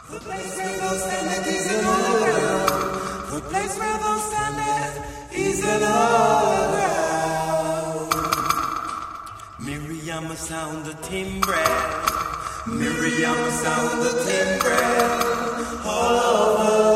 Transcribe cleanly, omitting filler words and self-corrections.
The place where those standeth is in all ground. The place where those standeth is in all ground. Miriam sound the timbrel. Miriam sound the timbrel. All over.